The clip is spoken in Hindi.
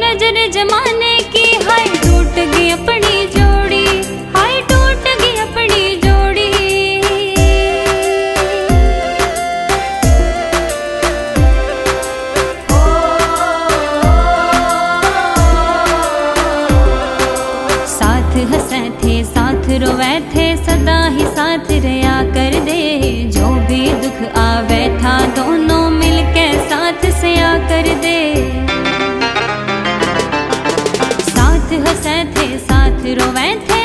नजर जमाने की, हाय टूट गई अपनी जोड़ी, हाय टूट गई अपनी जोड़ी। साथ हंसे थे साथ रोवे थे, सदा ही साथ रहा कर दे। जो भी दुख आवे था दोनों मिलके साथ सया कर दे। साथ हंसे थे साथ रोवे थे,